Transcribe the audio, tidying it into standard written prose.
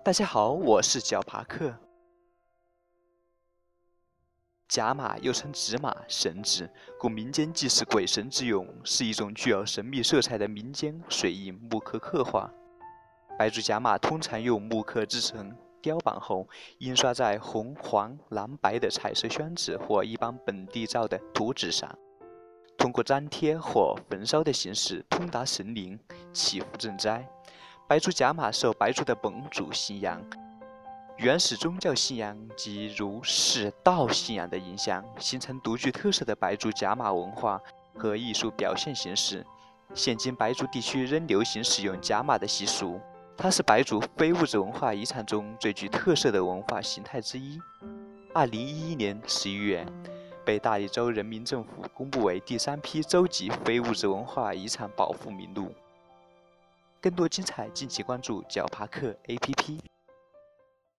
大家好，我是小帕克。甲马又称纸马、神纸，供民间祭祀鬼神之用，是一种具有神秘色彩的民间水印木刻刻画。白竹甲马通常用木刻制成雕版后，印刷在红、黄、蓝、白的彩色宣纸或一般本地造的图纸上，通过粘贴或焚烧的形式通达神灵，祈福赈灾。白竹甲马受白族的本族信仰、原始宗教信仰及儒释道信仰的影响，形成独具特色的白族甲马文化和艺术表现形式。现今白族地区仍流行使用甲马的习俗，它是白族非物质文化遗产中最具特色的文化形态之一。2011年11月，被大理州人民政府公布为第3批州级非物质文化遗产保护名录。更多精彩，敬请关注小帕克 APP。